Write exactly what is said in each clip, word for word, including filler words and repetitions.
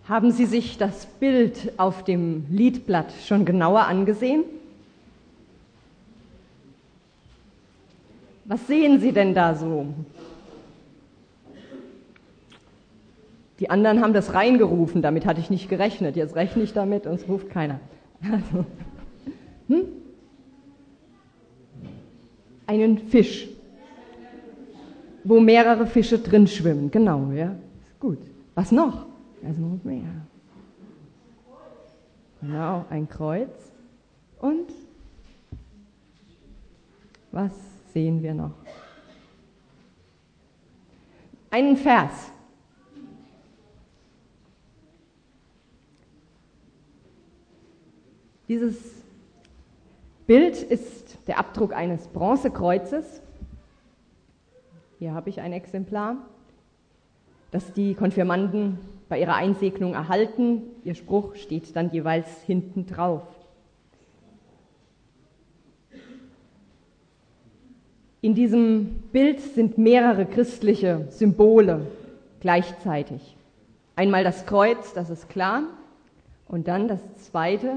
Haben Sie sich das Bild auf dem Liedblatt schon genauer angesehen? Was sehen Sie denn da so? Die anderen haben das reingerufen, damit hatte ich nicht gerechnet. Jetzt rechne ich damit und es ruft keiner. Also, hm? Einen Fisch, wo mehrere Fische drin schwimmen. Genau, ja, ist gut. Was noch? Also noch mehr. Genau, ein Kreuz. Und was sehen wir noch? Einen Vers. Dieses Bild ist der Abdruck eines Bronzekreuzes. Hier habe ich ein Exemplar, das die Konfirmanden bei ihrer Einsegnung erhalten. Ihr Spruch steht dann jeweils hinten drauf. In diesem Bild sind mehrere christliche Symbole gleichzeitig. Einmal das Kreuz, das ist klar, und dann das zweite,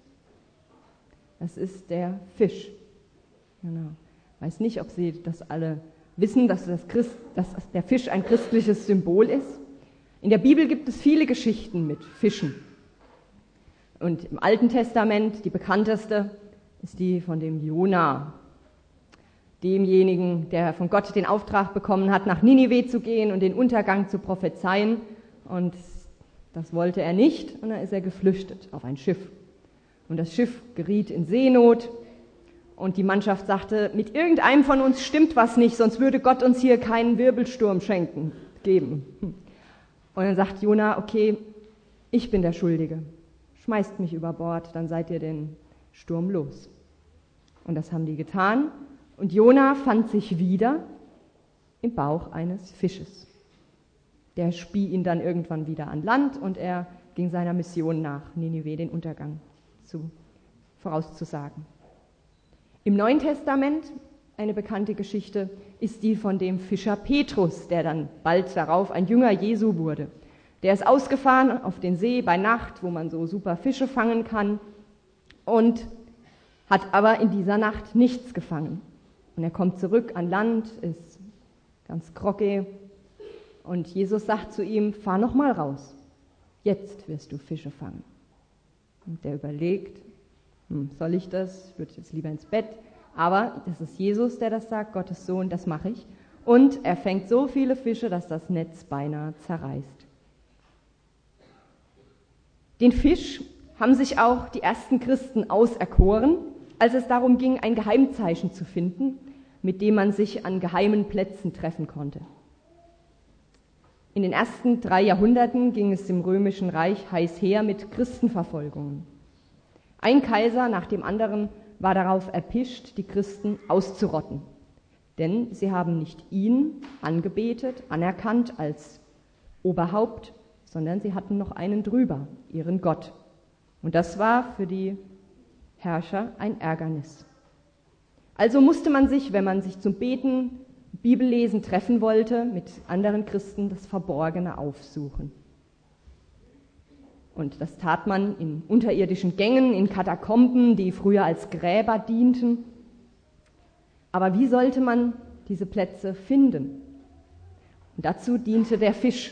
das ist der Fisch. Genau. Ich weiß nicht, ob Sie das alle wissen, dass, das Christ, dass der Fisch ein christliches Symbol ist. In der Bibel gibt es viele Geschichten mit Fischen. Und im Alten Testament, die bekannteste, ist die von dem Jona, demjenigen, der von Gott den Auftrag bekommen hat, nach Ninive zu gehen und den Untergang zu prophezeien. Und das wollte er nicht, und dann ist er geflüchtet auf ein Schiff. Und das Schiff geriet in Seenot, und die Mannschaft sagte, mit irgendeinem von uns stimmt was nicht, sonst würde Gott uns hier keinen Wirbelsturm schenken, geben. Und dann sagt Jona, okay, ich bin der Schuldige, schmeißt mich über Bord, dann seid ihr den Sturm los. Und das haben die getan, und Jona fand sich wieder im Bauch eines Fisches. Der spie ihn dann irgendwann wieder an Land, und er ging seiner Mission nach, Ninive den Untergang zu, vorauszusagen. Im Neuen Testament, eine bekannte Geschichte, ist die von dem Fischer Petrus, der dann bald darauf ein Jünger Jesu wurde. Der ist ausgefahren auf den See bei Nacht, wo man so super Fische fangen kann, und hat aber in dieser Nacht nichts gefangen. Und er kommt zurück an Land, ist ganz groggy, und Jesus sagt zu ihm, fahr noch mal raus, jetzt wirst du Fische fangen. Und der überlegt, hm, soll ich das? Ich würde jetzt lieber ins Bett. Aber das ist Jesus, der das sagt, Gottes Sohn, das mache ich. Und er fängt so viele Fische, dass das Netz beinahe zerreißt. Den Fisch haben sich auch die ersten Christen auserkoren, als es darum ging, ein Geheimzeichen zu finden, mit dem man sich an geheimen Plätzen treffen konnte. In den ersten drei Jahrhunderten ging es im Römischen Reich heiß her mit Christenverfolgungen. Ein Kaiser nach dem anderen war darauf erpicht, die Christen auszurotten. Denn sie haben nicht ihn angebetet, anerkannt als Oberhaupt, sondern sie hatten noch einen drüber, ihren Gott. Und das war für die Herrscher ein Ärgernis. Also musste man sich, wenn man sich zum Beten, Bibellesen treffen wollte, mit anderen Christen das Verborgene aufsuchen. Und das tat man in unterirdischen Gängen, in Katakomben, die früher als Gräber dienten. Aber wie sollte man diese Plätze finden? Und dazu diente der Fisch.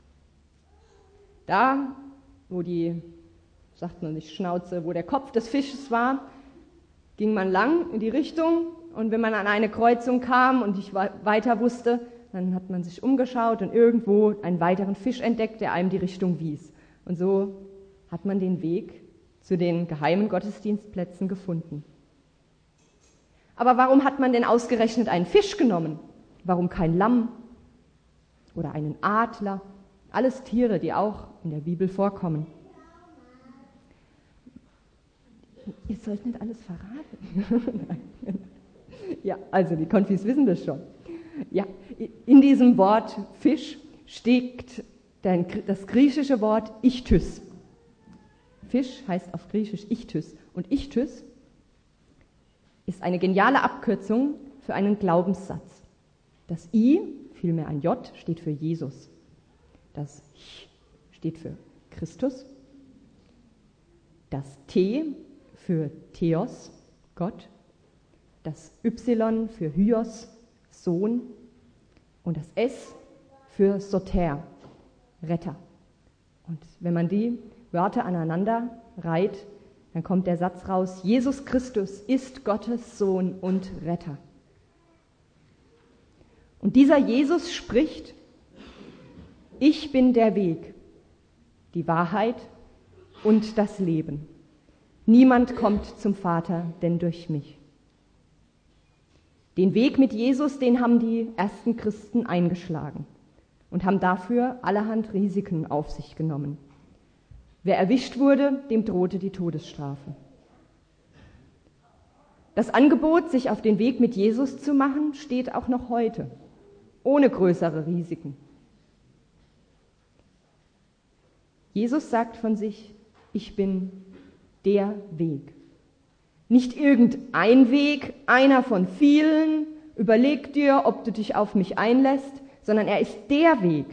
Da, wo die, sagt man nicht Schnauze, wo der Kopf des Fisches war, ging man lang in die Richtung, und wenn man an eine Kreuzung kam und nicht weiter wusste, dann hat man sich umgeschaut und irgendwo einen weiteren Fisch entdeckt, der einem die Richtung wies. Und so hat man den Weg zu den geheimen Gottesdienstplätzen gefunden. Aber warum hat man denn ausgerechnet einen Fisch genommen? Warum kein Lamm oder einen Adler? Alles Tiere, die auch in der Bibel vorkommen. Ihr sollt nicht alles verraten. Ja, also die Konfis wissen das schon. Ja, in diesem Wort Fisch steckt das griechische Wort Ichthys. Fisch heißt auf Griechisch Ichthys. Und Ichthys ist eine geniale Abkürzung für einen Glaubenssatz. Das I, vielmehr ein J, steht für Jesus. Das Ch steht für Christus, das T für Theos, Gott, das Y für Hyos, Sohn und das S für Soter, Retter. Und wenn man die Wörter aneinander reiht, dann kommt der Satz raus: Jesus Christus ist Gottes Sohn und Retter. Und dieser Jesus spricht: Ich bin der Weg, die Wahrheit und das Leben. Niemand kommt zum Vater, denn durch mich. Den Weg mit Jesus, den haben die ersten Christen eingeschlagen und haben dafür allerhand Risiken auf sich genommen. Wer erwischt wurde, dem drohte die Todesstrafe. Das Angebot, sich auf den Weg mit Jesus zu machen, steht auch noch heute, ohne größere Risiken. Jesus sagt von sich: Ich bin der Weg. Nicht irgendein Weg, einer von vielen, überleg dir, ob du dich auf mich einlässt, sondern er ist der Weg.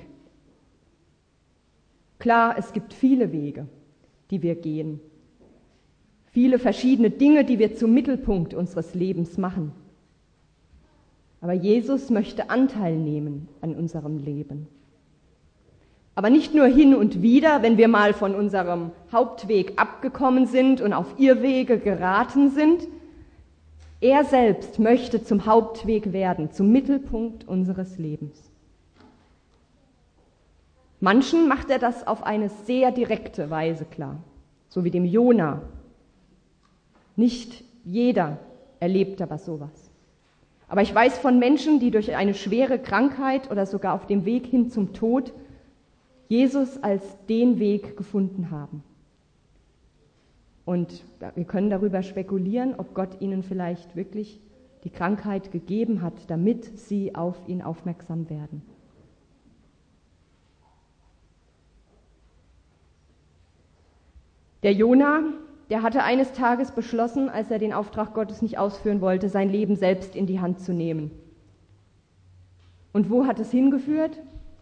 Klar, es gibt viele Wege, die wir gehen, viele verschiedene Dinge, die wir zum Mittelpunkt unseres Lebens machen. Aber Jesus möchte Anteil nehmen an unserem Leben. Aber nicht nur hin und wieder, wenn wir mal von unserem Hauptweg abgekommen sind und auf Irrwege geraten sind. Er selbst möchte zum Hauptweg werden, zum Mittelpunkt unseres Lebens. Manchen macht er das auf eine sehr direkte Weise klar, so wie dem Jona. Nicht jeder erlebt aber sowas. Aber ich weiß von Menschen, die durch eine schwere Krankheit oder sogar auf dem Weg hin zum Tod Jesus als den Weg gefunden haben. Und wir können darüber spekulieren, ob Gott ihnen vielleicht wirklich die Krankheit gegeben hat, damit sie auf ihn aufmerksam werden. Der Jona, der hatte eines Tages beschlossen, als er den Auftrag Gottes nicht ausführen wollte, sein Leben selbst in die Hand zu nehmen. Und wo hat es hingeführt?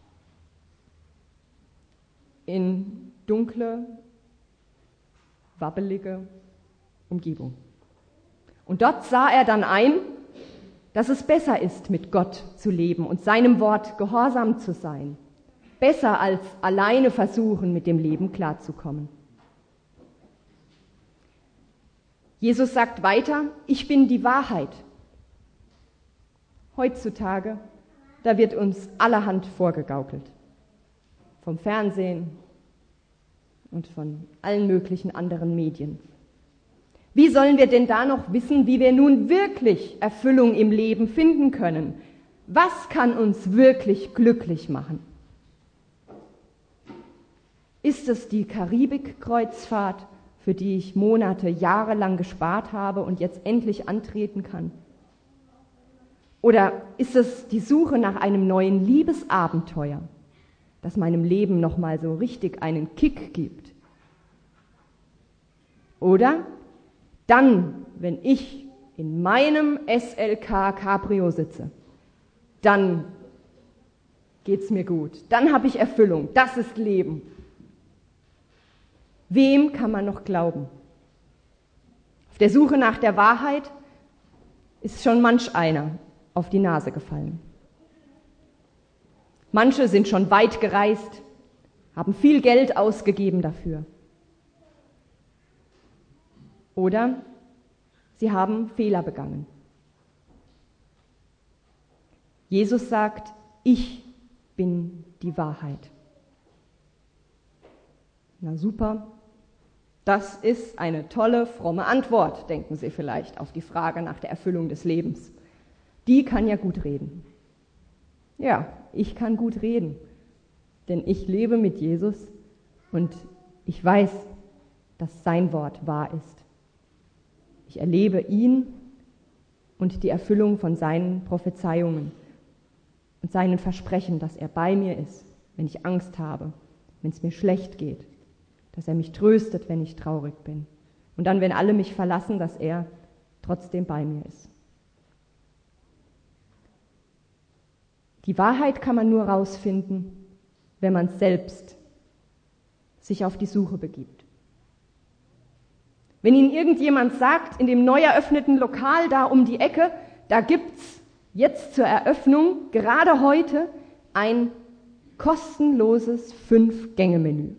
In dunkle, wabbelige Umgebung. Und dort sah er dann ein, dass es besser ist, mit Gott zu leben und seinem Wort gehorsam zu sein. Besser als alleine versuchen, mit dem Leben klarzukommen. Jesus sagt weiter: Ich bin die Wahrheit. Heutzutage, da wird uns allerhand vorgegaukelt. Vom Fernsehen und von allen möglichen anderen Medien. Wie sollen wir denn da noch wissen, wie wir nun wirklich Erfüllung im Leben finden können? Was kann uns wirklich glücklich machen? Ist es die Karibik-Kreuzfahrt, für die ich Monate, jahrelang gespart habe und jetzt endlich antreten kann? Oder ist es die Suche nach einem neuen Liebesabenteuer, das meinem Leben nochmal so richtig einen Kick gibt? Oder dann, wenn ich in meinem S L K Cabrio sitze, dann geht's mir gut, dann habe ich Erfüllung, das ist Leben. Wem kann man noch glauben? Auf der Suche nach der Wahrheit ist schon manch einer auf die Nase gefallen. Manche sind schon weit gereist, haben viel Geld ausgegeben dafür. Oder sie haben Fehler begangen. Jesus sagt: Ich bin die Wahrheit. Na super, das ist eine tolle, fromme Antwort, denken Sie vielleicht, auf die Frage nach der Erfüllung des Lebens. Die kann ja gut reden. Ja, ich kann gut reden, denn ich lebe mit Jesus und ich weiß, dass sein Wort wahr ist. Ich erlebe ihn und die Erfüllung von seinen Prophezeiungen und seinen Versprechen, dass er bei mir ist, wenn ich Angst habe, wenn es mir schlecht geht, dass er mich tröstet, wenn ich traurig bin. Und dann, wenn alle mich verlassen, dass er trotzdem bei mir ist. Die Wahrheit kann man nur rausfinden, wenn man selbst sich auf die Suche begibt. Wenn Ihnen irgendjemand sagt, in dem neu eröffneten Lokal da um die Ecke, da gibt's jetzt zur Eröffnung, gerade heute, ein kostenloses Fünf-Gänge-Menü.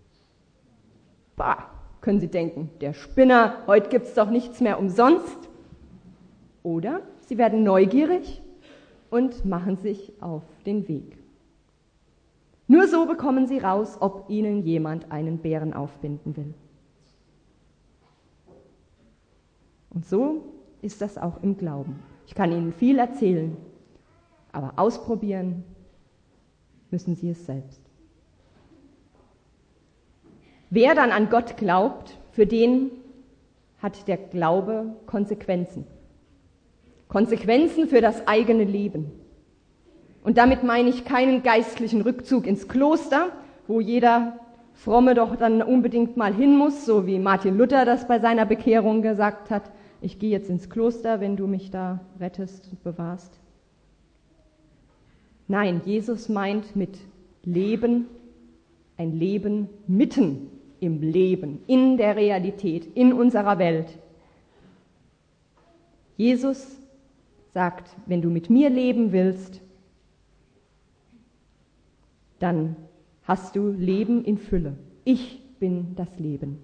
Bah, können Sie denken, der Spinner, heute gibt's doch nichts mehr umsonst. Oder Sie werden neugierig und machen sich auf den Weg. Nur so bekommen Sie raus, ob Ihnen jemand einen Bären aufbinden will. Und so ist das auch im Glauben. Ich kann Ihnen viel erzählen, aber ausprobieren müssen Sie es selbst. Wer dann an Gott glaubt, für den hat der Glaube Konsequenzen. Konsequenzen für das eigene Leben. Und damit meine ich keinen geistlichen Rückzug ins Kloster, wo jeder Fromme doch dann unbedingt mal hin muss, so wie Martin Luther das bei seiner Bekehrung gesagt hat. Ich gehe jetzt ins Kloster, wenn du mich da rettest und bewahrst. Nein, Jesus meint mit Leben ein Leben mitten im Leben, in der Realität, in unserer Welt. Jesus sagt, wenn du mit mir leben willst, dann hast du Leben in Fülle. Ich bin das Leben.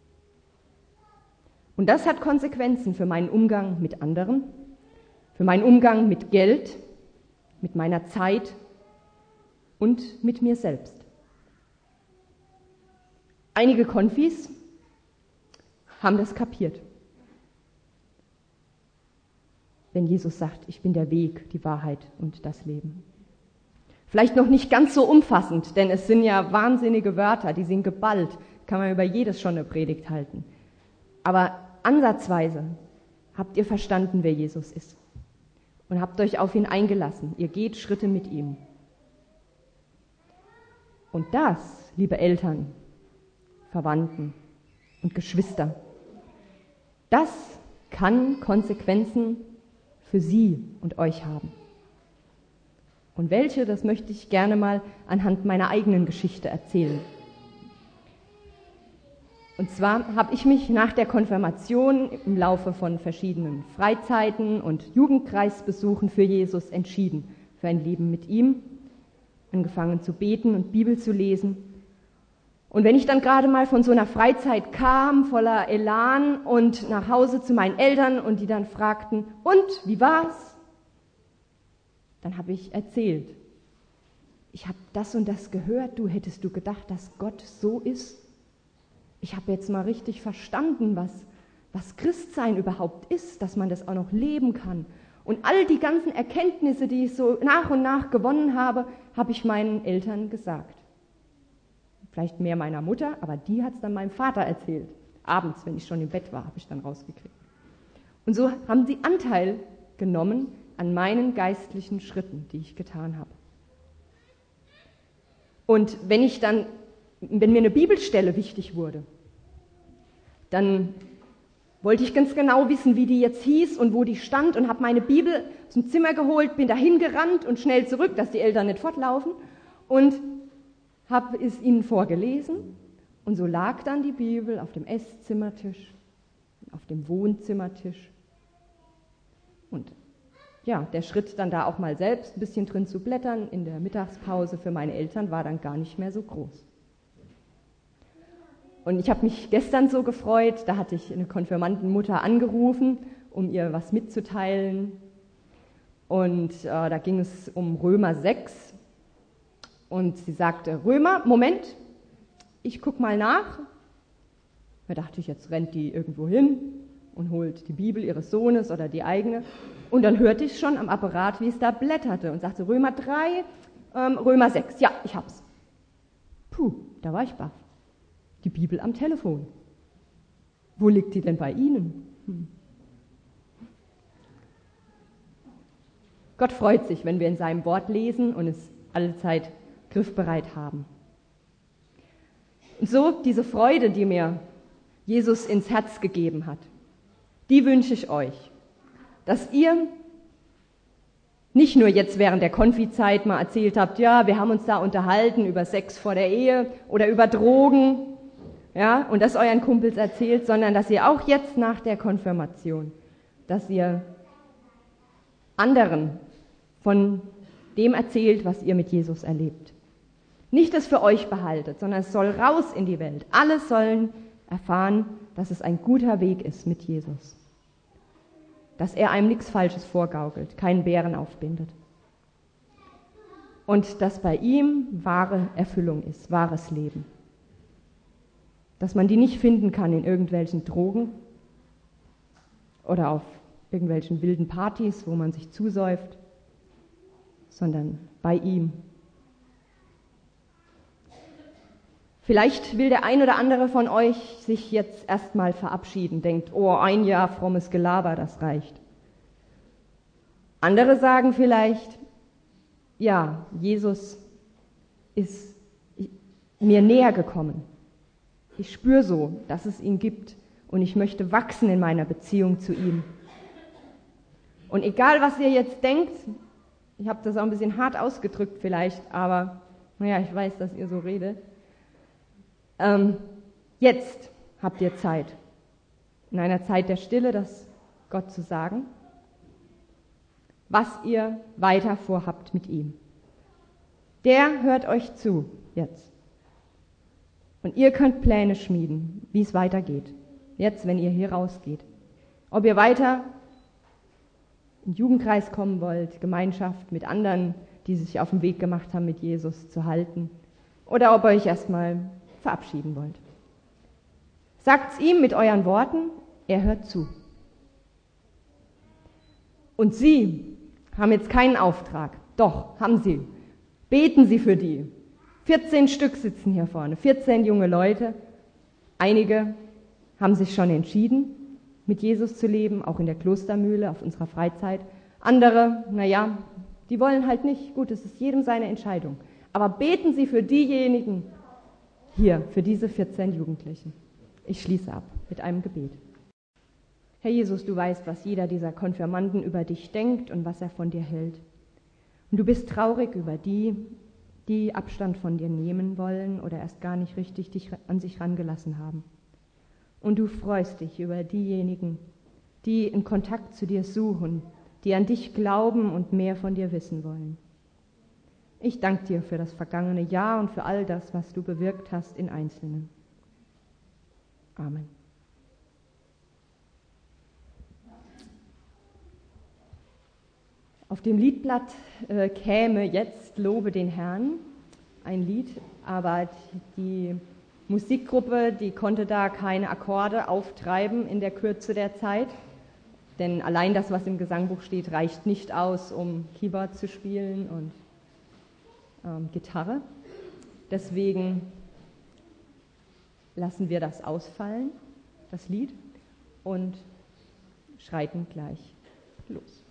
Und das hat Konsequenzen für meinen Umgang mit anderen, für meinen Umgang mit Geld, mit meiner Zeit und mit mir selbst. Einige Konfis haben das kapiert. Wenn Jesus sagt, ich bin der Weg, die Wahrheit und das Leben. Vielleicht noch nicht ganz so umfassend, denn es sind ja wahnsinnige Wörter, die sind geballt, kann man über jedes schon eine Predigt halten. Aber ansatzweise habt ihr verstanden, wer Jesus ist und habt euch auf ihn eingelassen. Ihr geht Schritte mit ihm. Und das, liebe Eltern, Verwandten und Geschwister, das kann Konsequenzen für sie und euch haben. Und welche, das möchte ich gerne mal anhand meiner eigenen Geschichte erzählen. Und zwar habe ich mich nach der Konfirmation im Laufe von verschiedenen Freizeiten und Jugendkreisbesuchen für Jesus entschieden, für ein Leben mit ihm, angefangen zu beten und Bibel zu lesen. Und wenn ich dann gerade mal von so einer Freizeit kam, voller Elan und nach Hause zu meinen Eltern und die dann fragten, und, wie war's? Dann habe ich erzählt, ich habe das und das gehört, du hättest du gedacht, dass Gott so ist? Ich habe jetzt mal richtig verstanden, was, was Christsein überhaupt ist, dass man das auch noch leben kann. Und all die ganzen Erkenntnisse, die ich so nach und nach gewonnen habe, habe ich meinen Eltern gesagt. Vielleicht mehr meiner Mutter, aber die hat es dann meinem Vater erzählt. Abends, wenn ich schon im Bett war, habe ich dann rausgekriegt. Und so haben sie Anteil genommen an meinen geistlichen Schritten, die ich getan habe. Und wenn ich dann, wenn mir eine Bibelstelle wichtig wurde, dann wollte ich ganz genau wissen, wie die jetzt hieß und wo die stand und habe meine Bibel aus dem Zimmer geholt, bin dahin gerannt und schnell zurück, dass die Eltern nicht fortlaufen und habe es ihnen vorgelesen. Und so lag dann die Bibel auf dem Esszimmertisch, auf dem Wohnzimmertisch. Und ja, der Schritt dann da auch mal selbst ein bisschen drin zu blättern in der Mittagspause für meine Eltern war dann gar nicht mehr so groß. Und ich habe mich gestern so gefreut, da hatte ich eine Konfirmandenmutter angerufen, um ihr was mitzuteilen. Und äh, da ging es um Römer sechs. Und sie sagte, Römer, Moment, ich guck mal nach. Da dachte ich, jetzt rennt die irgendwo hin und holt die Bibel ihres Sohnes oder die eigene. Und dann hörte ich schon am Apparat, wie es da blätterte und sagte, Römer drei, ähm, Römer sechs, ja, ich hab's. Puh, da war ich baff. Die Bibel am Telefon. Wo liegt die denn bei Ihnen? Hm. Gott freut sich, wenn wir in seinem Wort lesen und es allezeit griffbereit haben. Und so diese Freude, die mir Jesus ins Herz gegeben hat, die wünsche ich euch, dass ihr Nicht nur jetzt während der Konfizeit mal erzählt habt, ja, wir haben uns da unterhalten über Sex vor der Ehe oder über Drogen, ja, und das euren Kumpels erzählt, sondern dass ihr auch jetzt nach der Konfirmation, dass ihr anderen von dem erzählt, was ihr mit Jesus erlebt. Nicht das für euch behaltet, sondern es soll raus in die Welt. Alle sollen erfahren, dass es ein guter Weg ist mit Jesus. Dass er einem nichts Falsches vorgaukelt, keinen Bären aufbindet. Und dass bei ihm wahre Erfüllung ist, wahres Leben. Dass man die nicht finden kann in irgendwelchen Drogen oder auf irgendwelchen wilden Partys, wo man sich zusäuft, sondern bei ihm. Vielleicht will der ein oder andere von euch sich jetzt erstmal verabschieden, denkt, oh, ein Jahr frommes Gelaber, das reicht. Andere sagen vielleicht, ja, Jesus ist mir näher gekommen. Ich spüre so, dass es ihn gibt und ich möchte wachsen in meiner Beziehung zu ihm. Und egal, was ihr jetzt denkt, ich habe das auch ein bisschen hart ausgedrückt vielleicht, aber naja, ich weiß, dass ihr so redet. Ähm, jetzt habt ihr Zeit, in einer Zeit der Stille, das Gott zu sagen, was ihr weiter vorhabt mit ihm. Der hört euch zu jetzt. Und ihr könnt Pläne schmieden, wie es weitergeht. Jetzt, wenn ihr hier rausgeht. Ob ihr weiter in den Jugendkreis kommen wollt, Gemeinschaft mit anderen, die sich auf den Weg gemacht haben, mit Jesus zu halten. Oder ob ihr euch erstmal verabschieden wollt. Sagt's ihm mit euren Worten, er hört zu. Und Sie haben jetzt keinen Auftrag. Doch, haben Sie. Beten Sie für die. vierzehn Stück sitzen hier vorne, vierzehn junge Leute. Einige haben sich schon entschieden, mit Jesus zu leben, auch in der Klostermühle, auf unserer Freizeit. Andere, naja, die wollen halt nicht. Gut, es ist jedem seine Entscheidung. Aber beten Sie für diejenigen hier, für diese vierzehn Jugendlichen. Ich schließe ab mit einem Gebet. Herr Jesus, du weißt, was jeder dieser Konfirmanden über dich denkt und was er von dir hält. Und du bist traurig über die, die Abstand von dir nehmen wollen oder erst gar nicht richtig dich an sich rangelassen haben. Und du freust dich über diejenigen, die in Kontakt zu dir suchen, die an dich glauben und mehr von dir wissen wollen. Ich danke dir für das vergangene Jahr und für all das, was du bewirkt hast in Einzelnen. Amen. Auf dem Liedblatt äh, käme jetzt Lobe den Herrn, ein Lied, aber die Musikgruppe, die konnte da keine Akkorde auftreiben in der Kürze der Zeit, denn allein das, was im Gesangbuch steht, reicht nicht aus, um Keyboard zu spielen und ähm, Gitarre. Deswegen lassen wir das ausfallen, das Lied, und schreiten gleich los.